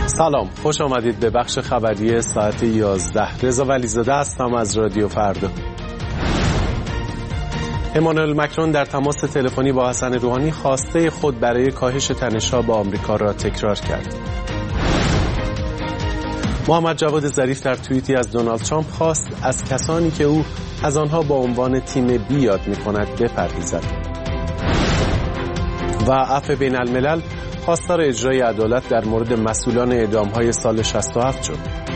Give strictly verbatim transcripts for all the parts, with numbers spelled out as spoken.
سلام، خوش آمدید به بخش خبری ساعت یازده. رضا ولیزاده هستم از رادیو فردا. امانوئل مکرون در تماس تلفنی با حسن روحانی خواسته خود برای کاهش تنش‌ها با آمریکا را تکرار کرد. محمد جواد ظریف در توییتی از دونالد ترامپ خواست از کسانی که او از آنها با عنوان تیم بی یاد می‌کند بپرهیزد. و عفو بین الملل خواستار اجرای عدالت در مورد مسئولان اعدام‌های سال شصت و هفت شد.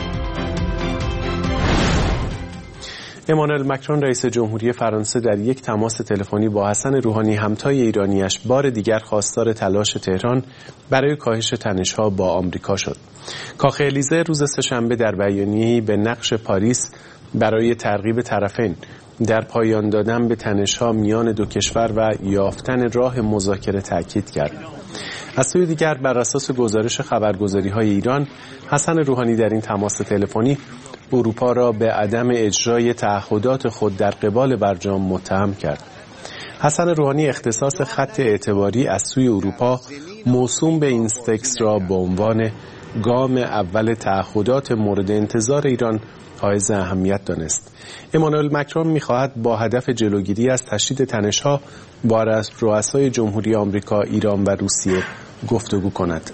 امانوئل مکرون رئیس جمهوری فرانسه در یک تماس تلفنی با حسن روحانی همتای ایرانیش بار دیگر خواستار تلاش تهران برای کاهش تنش‌ها با آمریکا شد. کاخ الیزه روز سه‌شنبه در بیانیه‌ای به نقش پاریس برای ترغیب طرفین در پایان دادن به تنش‌ها میان دو کشور و یافتن راه مذاکره تاکید کرد. از سوی دیگر بر اساس گزارش خبرگزاری‌های ایران، حسن روحانی در این تماس تلفنی اروپا را به عدم اجرای تعهدات خود در قبال برجام متهم کرد. حسن روحانی اختصاص خط اعتباری از سوی اروپا موسوم به اینستکس را به عنوان گام اول تعهدات مورد انتظار ایران حائز اهمیت دانست. امانوئل مکرون می‌خواهد با هدف جلوگیری از تشدید تنش‌ها با رؤسای جمهوری آمریکا، ایران و روسیه گفتگو کند.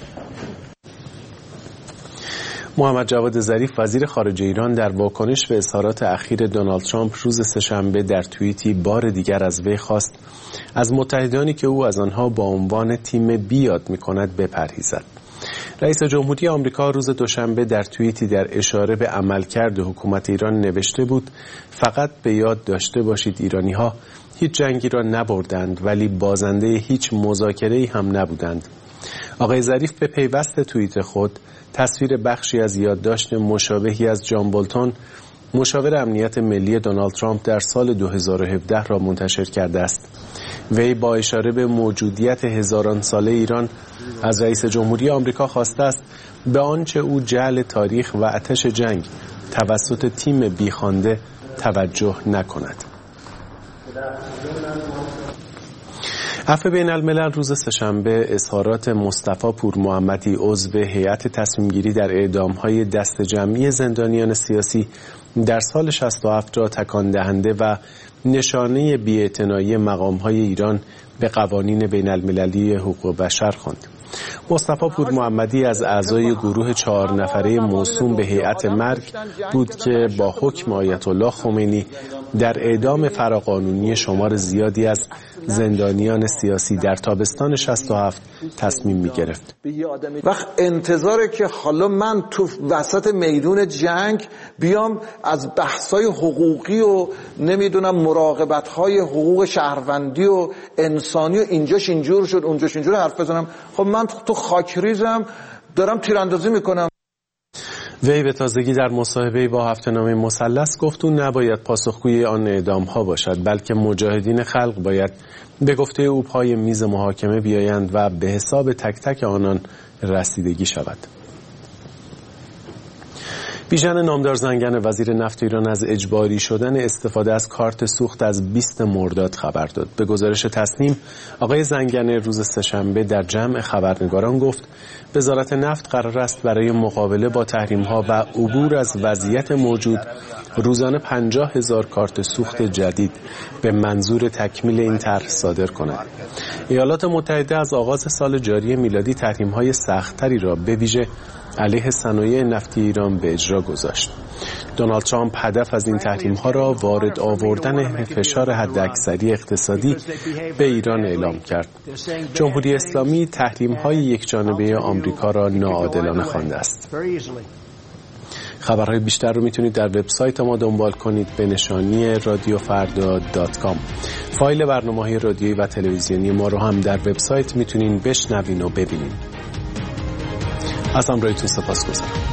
محمد جواد ظریف وزیر خارجه ایران در واکنش به اظهارات اخیر دونالد ترامپ روز سه‌شنبه در توییتی بار دیگر از وی خواست از متحدانی که او از آنها با عنوان تیم بی یاد می‌کند بپرهیزد. رئیس جمهوری آمریکا روز دوشنبه در توییتی در اشاره به عملکرد حکومت ایران نوشته بود: فقط به یاد داشته باشید ایرانی‌ها هیچ جنگی را نبردند ولی بازنده هیچ مذاکره‌ای هم نبودند. آقای ظریف به پیوست توییت خود تصویر بخشی از یادداشت مشابهی از جان بولتون، مشاور امنیت ملی دونالد ترامپ در سال دو هزار و هفده را منتشر کرده است. وی با اشاره به موجودیت هزاران ساله ایران از رئیس جمهوری آمریکا خواسته است به آنچه او جعل تاریخ و آتش جنگ توسط تیم بیخوانده توجه نکند. عفو بین الملل روز سه‌شنبه اظهارات مصطفی پورمحمدی عضو هیئت تصمیمگیری در اعدام‌های دست جمعی زندانیان سیاسی در سال شصت و هفت را تکان دهنده و نشانه بی‌اعتنایی مقام‌های ایران به قوانین بین المللی حقوق بشر خواند. مصطفی پورمحمدی از اعضای گروه چهار نفره موسوم به هیئت مرگ بود که با حکم آیت الله خمینی در اعدام فراقانونی شمار زیادی از زندانیان سیاسی در تابستان شصت و هفت تصمیم می گرفت. وقت انتظاره که حالا من تو وسط میدون جنگ بیام از بحث‌های حقوقی و نمیدونم مراقبت‌های حقوق شهروندی و انسانی و اینجاش اینجور شد اونجاش اینجور حرف بزنم. خب من تو خاکریزم دارم تیراندازی میکنم. وی به تازگی در مصاحبه‌ای با هفته‌نامه مثلث گفت او نباید پاسخگوی آن اعدام‌ها باشد، بلکه مجاهدین خلق باید به گفته او پای میز محاکمه بیایند و به حساب تک تک آنان رسیدگی شود. بیژن نامدار زنگنه وزیر نفت ایران از اجباری شدن استفاده از کارت سوخت از بیست مرداد خبر داد. به گزارش تصنیم، آقای زنگنه روز سه‌شنبه در جمع خبرنگاران گفت وزارت نفت قرار است برای مقابله با تحریم‌ها و عبور از وضعیت موجود روزانه پنجاه هزار کارت سوخت جدید به منظور تکمیل این طرح صادر کند. ایالات متحده از آغاز سال جاری میلادی تحریم‌های سخت‌تری را به ویژه علیه صنایع نفتی ایران به اجرا گذاشت. دونالد ترامپ هدف از این تحریم‌ها را وارد آوردن فشار حداکثری اقتصادی به ایران اعلام کرد. جمهوری اسلامی تحریم‌های یکجانبه آمریکا را ناعادلانه خوانده است. خبرهای بیشتر رو میتونید در وبسایت ما دنبال کنید به نشانی رادیو فردا دات کام. فایل برنامه‌های رادیویی و تلویزیونی ما رو هم در وبسایت میتونید بشنوین و ببینید. از همراهیتون سپاسگزارم.